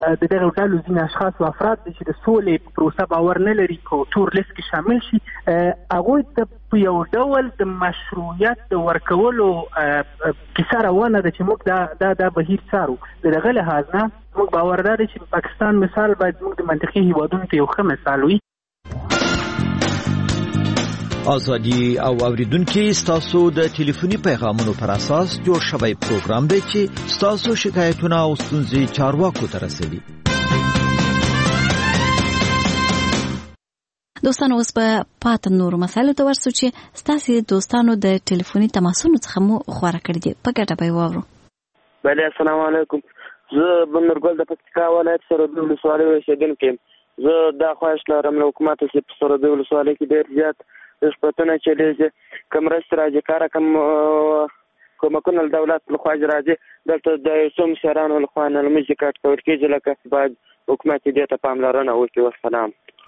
د دغه ډلو ځینې اشخاص او افراد چې د سولې په پروسه باور نه لري کو تور لیست کې شامل شي هغوی ته په یو ډول د مشروعیت د ورکولو کیسه روانه ده چې موږ دا بهیر څارو. د دغه لحاظ نه موږ باور لرو چې پاکستان مثال باید موږ د منطقي هیوادونو ته یو ښه مثال وي. ازادي او اوریدونکو ستاسو د ټلیفوني پیغامونو پر اساس جوړ شوی پروګرام دی چې ستاسو شکایتونه او ستونزې چارواکو ته رسوي. دوستانو اوس په پاتې نورو مسایلو ته ورسو چې ستاسو دوستانو د ټلیفوني تماسونو څخه مو خبره کړې دي. په ګټه به واورو. بله السلام علیکم. زه بندرګل د پکتیکا ولایت سرحدي ولسوالۍ اوسېدونکی یم. زه دا خواهش لرم له حکومته چې په سرحدي ولسوالۍ کې ډېر زیات رشوتونه چلیږي، که مرستې راځي کاره کومکونه له دولت لخوا راځي دلته د یو څو مشرانو لخوا نه لمونځې کټ کول کېږي، لکه باید حکومت دې ته پاملرنه وکړي. والسلام.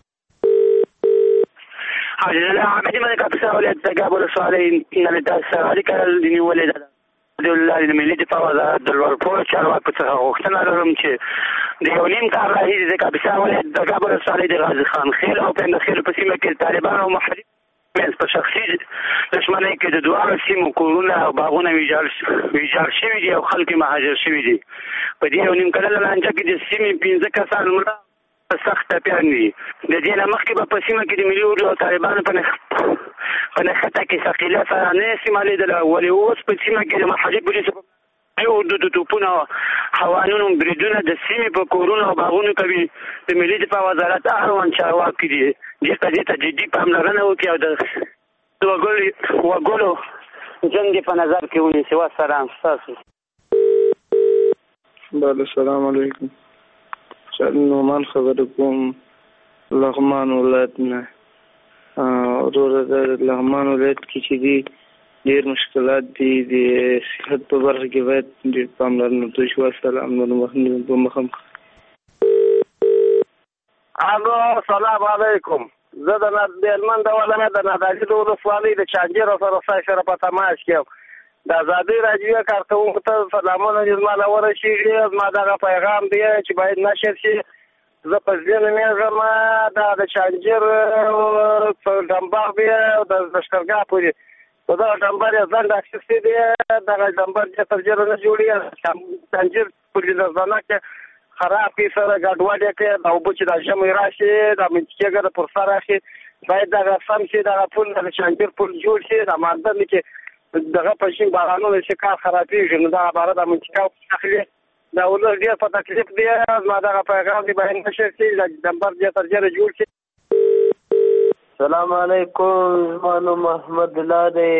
حاجي الله حميدي من کاپیسا ولایت د ګاب ولسوالۍ نه د سرحدي کارل د نیولې ده. د ملي دفاع وزارت د لوړپوړو چارواکو څخه غوښتنه لرم چې د یو نیم کال راهیسې د کاپیسا ولایت د ګاب ولسوالۍ د غازي خان خیل او پنده خیل په سیمه کې طالبان او محلي په شخصي دښمنۍ کې د دواړو سیمو کورونه او باغونه ویجاړ شوي دي او خلک مهاجر شوي دي. په دې یو نیم کلنه لانجه کې د سیمې 15 کسان مړه سخت ټپیان دي. د دې نه مخکې به په سیمه کې د ملي اردو او طالبانو په نښته کې ثقیله سره نه استعمالېدله، ولې اوس په سیمه کې د محلي پولیسو اردو د توپونو او هوانونو بریدونه د سیمې په کورونو او باغونو کوي. د ملي دفاع وزارت اړوند چارواکي دي دې قضیې ته جدي پاملرنه وکړي او د وګړو ژوند په نظر کې ونیسي. والسلام. ستاسو. بله السلام علیکم. شاید نومان خبرې کوم لغمان ولایت نه. وروره د لغمان ولایت کې چې دي ډېر مشکلات دي، د صحت په برخه کې باید ډېر پاملرنه وشي. والسلام. نور مخم. الو سلام علیکم. زه د هلمند ولایت د نادعلي ولسوالۍ د چانجیر سره په تماس کې یم. د ازادۍ راډیو کارکوونکو ته سلامونه زما له ورسېږي. زما دغه پیغام دی چې باید نشر شي. زه په ځینې نومېږم د چانجیر په ډمبر دی او د لښکرګاه پورې په دغه ډمبر یې ځنډ اخیستی دی. دغه ډمبر چې تر ژره نه جوړېږي چانجیر پورې د ځانه کې خراب کې سره ګډوډ یې کړي. دا اوبه چې د ژمي راشي د منطقې ګټه پر سر راشي باید دغه سم شي. دغه پل د چانجیر پل جوړ شي. د ماندن کې دغه په شین بارانونو چې کار خرابېږي نو دغه باره د منطقه اخلي. دا ولس ډېر په تکلیف دی. زما دغه پیغام دی باید نشر شي. ډمبر دې تر ژره جوړ شي. السلام علیکم. زما نوم محمد الله دی.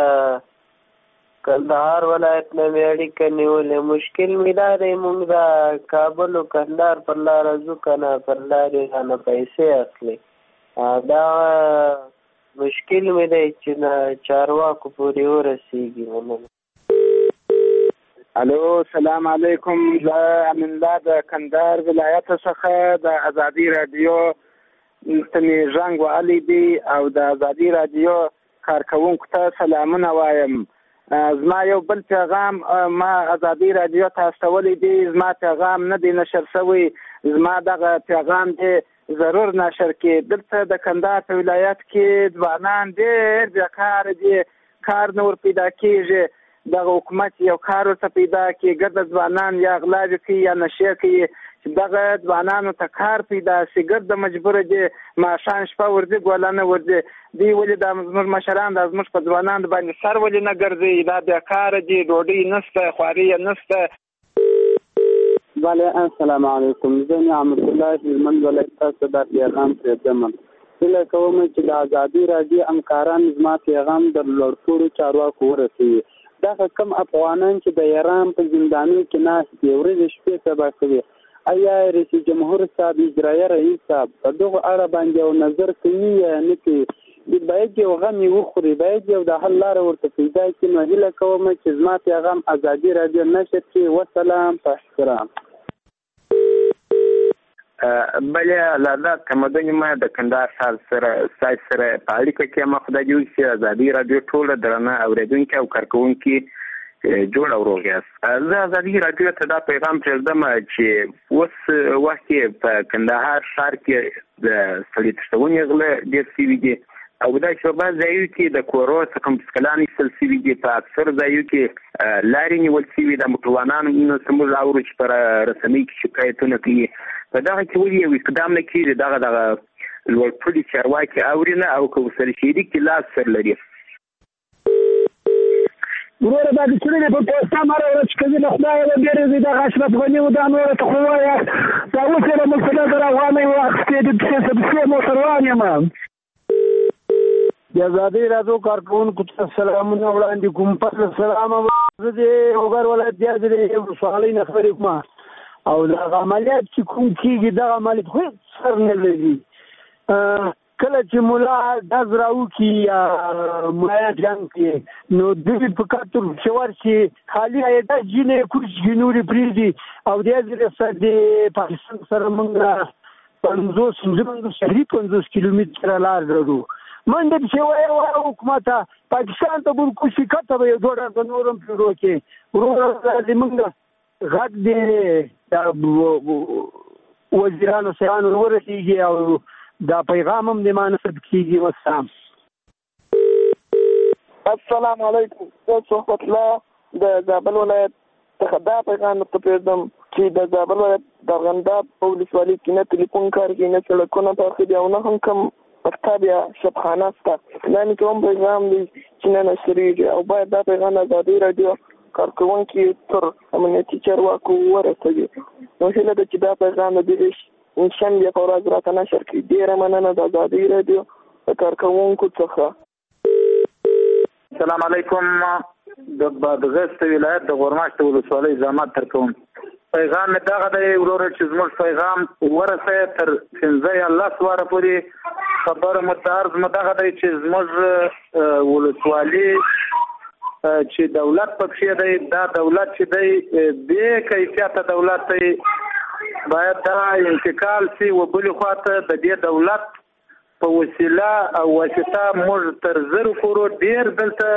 کندهار ولایت نه مې اړیکه نیولې. مشکل مې دا دی موږ د کابل او کندهار پر لاره ځو که نه پر لارې رانه پیسې اخلي. دا مشکل مې دی چې نه چارواکو پورې ورسېږي. الو سلام علیکم. زه امین الله د کندهار ولایت څخه د ازادي راډیو ته مې زنګ وهلی دی او د ازادي راډیو کارکوونکو ته سلامونه وایم. زما یو بل پیغام ما ازادي راډیو ته استولی دی. زما پیغام نه دی نشر شوی. زما دغه پیغام دی ضرور نشر کې. دلته د کندهار په ولایت کې ځوانان ډېر بیکاره دي، کار نه ور پیدا کېږي. دغه حکومت یو کار ورته پیدا کړي، ګرده ځوانان یا غلاوې کوي یا نشې کوي. چې دغه ځوانانو ته کار پیدا شي ګرده مجبوره دي ماښام شپه ورځي ګوله نه ورځي. دوی ولې دا زموږ مشران دا زموږ په ځوانانو باندې سر ولې نه ګرځي؟ دا بیکاره دي، ډوډۍ نشته، خواري یې نشته. بله السلام علیکم. زه نعمت الله هلمند ولایت تاسو دا پیغام پرېږدم. هیله کوم چې د ازادي راډیو همکاران زما پیغام د لوړپوړو چارواکو ورسوي. دغه کم افغانان چې د ایران په زندانونو کې ناست دي ورځې شپې سبا کوي، آیا رئیس جمهور صاحب اجرایه رئیس صاحب په دغه اړه باندې یو نظر کوي یا نه کوي؟ باید یو غم یې وخوري، باید یو د حل لاره ورته پیدا کړي. نو هیله کوم چې زما پیغام ازادي راډیو نشر کړي. والسلام. په احترام. بله لاله تمدن ما د کندهار ښار سره ستاسو سره په اړیکه کې ما خدای جوړ شي. ازادي راډیو ټوله درنه اورېدونکي او کارکوونکي جوړ او روغ یاست. زه ازادي راډیو ته دا پیغام پرېږدم چې اوس وخت کې په کندهار ښار کې د سړي تښتونې غله ډېر سوي دي او دا چې په بعض ځایو کې د کورو څخه مسکلان ایستل سوي دي، په اکثر ځایو کې لارې نیول سوي د موټروانان زموږ اورو چې په رسنۍ کې شکایتونه کوي. په دغه کې ولې یو اقدام نه کېږي دغه لوړپوړي چارواکي اوري نه او که ورسره شریک دي لاس سر لري. وروره دا د څېړنې په پوسټه مره ورځ کوي له خدایه وبېرېږي دغه اشرف غني و دا نوره ته خو وایه دا اوس یې له موږ څخه زر افغانۍ واخیستې د پسې موټروان یم. د ازادۍ راډیو کارکوونکو ته سلامونه وړاندې کوم. پس له سلامه زه د لوګر ولایت دیارځرې ولسوالۍ نه خبرې کوم او دغه عملیات چې کوم کېږي دغه عملیات خو هېڅ سر نه لري. کله چې مولا ډز راوکړي یا ملایا جنګ کې نو دوی په کتر چې ورشي خالي عایده جینې کوچ نورې پرېږدي او د پاکستان سره موږ 50 کیلومتره لار لرو. منډه چې وایي حکومت پاکستان ته ورکوشي کته به یو دوه د نورم پیرو کې وروره زموږ غږ دی وزیرانو سیانو ورسېږي او دا پیغام هم د مانسب کیږي. والسلام. السلام علیکم. زه صحبت الله د زابل ولایت څخه دا پیغام ته پرېږدم چې د زابل ولایت د ارغنداب په ولسوالۍ کې نه ټلیفون کار کوي نه سړکونه پاخه دي او نه هم کوم مکتب یا شبخانه شته. دا مې کوم پیغام دی چې نه نشریږي او باید دا پیغام ازادي راډیو کارکوونکي تر امنیتي چارواکو ورسوي. نو هیله ده چې دا پیغام د دې شنبه په ورځ راته نشر کړي. ډېره مننه د ازادي راډیو د کارکوونکو څخه. السلام علیکم. د بادغیس ولایت د غورماشت ولسوالۍ زحمت تر کوم. پیغام مې دغه دی وروره چې زموږ پیغام ورسوي تر 15 یا 10 واره پورې. خبره متعرض مو دغه دی چې زموږ ولسوالۍ چې دولت پکې دی دا دولت چې دی بې کیفیته دولت دی باید دا انتقال شي و بلې خواته د دې دولت په وسیله او واسطه موږ تر 1000 کورو ډېر دلته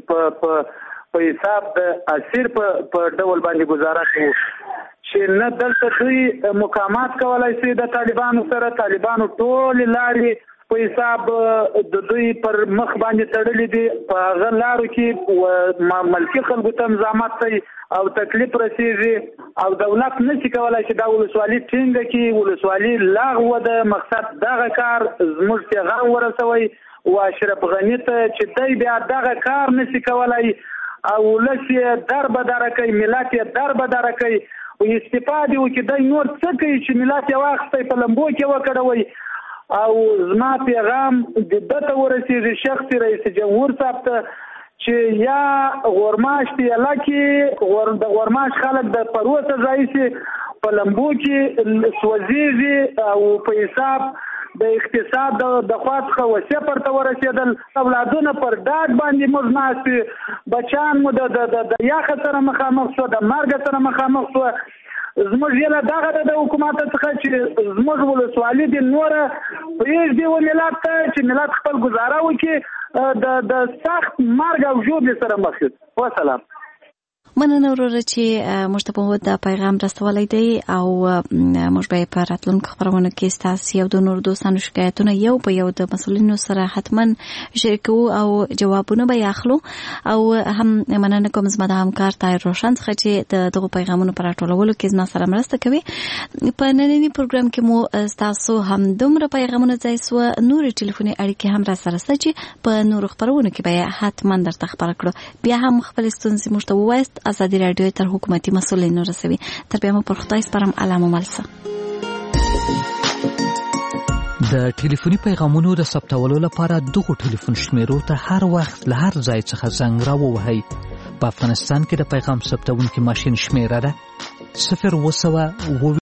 په حساب د اسیر په ډول باندې گزاره کوو چې نه دلته دوی مقامات کولای شي د طالبانو سره. طالبانو ټول لارې په حساب د دوی پر مخ باندې تړلې دي. په هغه لارو کې ملکي خلکو ته مزاحمت کوي او تکلیف رسیږي او دولت نشي کولای چې دا ولسوالي ټینګه کړي. ولسوالي لغوه د مقصد دغه کار زموږ پیغام ورسوي او اشرف غني ته چې دی بیا دغه کار نشي کولای او ولس یې دربدره کوي، ملت یې دربدره کوي او استفاده وکړي. دی نور څه کوي چې ملت یې واخیستی په لمبو کې وکړوي. او زما پیغام د دته ورسېږي شخصي رئیس جمهور صاحب ته چې یا غورماشت علاقې د غورماشت خلک د پروسه ځای شي په لمبو کې سوځېږي او په حساب د اقتصاد د خوا څخه وسیع پرته ورسېدل. اولادونه پر ډاډ باندې موږ ناست بچیان مو د یخه سره مخامخ شو، د مرګ سره مخامخ شو. زموږ یله دغه د حکومت څخه چې زموږ ولسوالي د نوره پرېږدي و ملت ته چې ملت خپل ګزاره وکړي د سخت مرګ او ژوبلې سره مخ شي. وسلام. مننه وروره چې موږ ته په دا پیغام رسولی دی او موږ به په راتلونکو خبرونو کې ستاسو یو د نور دوستانو شکایتونه یو په یو د مسؤلینو سره حتما شریکو او جوابونه به اخلو. او هم مننه کوم زما د همکار طاهر روشن څخه چې دغه پیغامونو پر راټولولو کې زما سره مرسته کوي. په نننی پروګرام کې مو تاسو هم دومره پیغامونه ځای سو نور ټلیفوني اړیکې هم را سره ست چې په نور خبرونو کې به حتما درته خبر کړو. بیا هم خپل ستونزې موږ ته ووایست. ازادي راډیو تر حکومتي مسؤلینو رسوي. تر بیا مو پر خدای سپارم. علامه ملسه. د ټلیفوني پیغامونو د ثبتولو لپاره دغه ټلیفون شمیرو ته هر وخت له هر ځای څخه زنګ راووهئ. په افغانستان کې د پیغام ثبتونکي ماشین شمیره ده 0